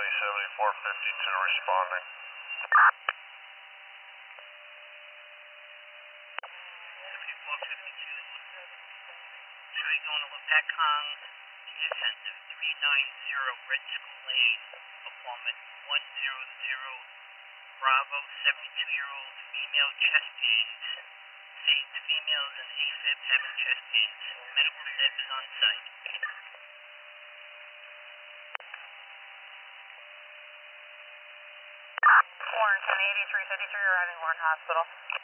County 7452 responding. Try going to Lepecong Care Center, 390 Red School Lane, apartment 100, Bravo, 72-year-old female chest pains. States females in AFib having chest pains. Medical staff is on site. Warren, 108353, arriving Warren Hospital.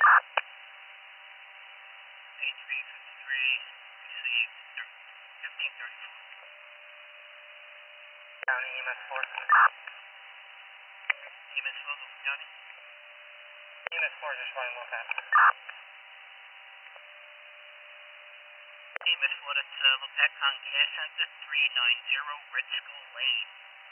8353, received 1534. County EMS Force. EMS Local County. EMS Force responding well fast. EMS 4, that's Lepecong Care Center, 390 Red School Lane.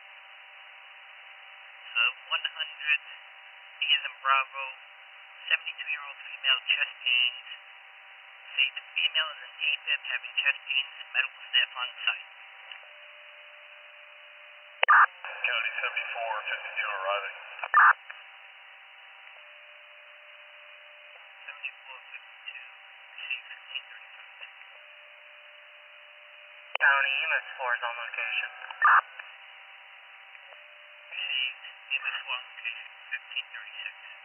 So 100, B as in Bravo, 72-year-old female chest pains. States female is in AFib having chest pains. Medical staff on site. County 7452 arriving. 7452, received 1535. County EMS Force on location. Received EMS 4 on location, 1536.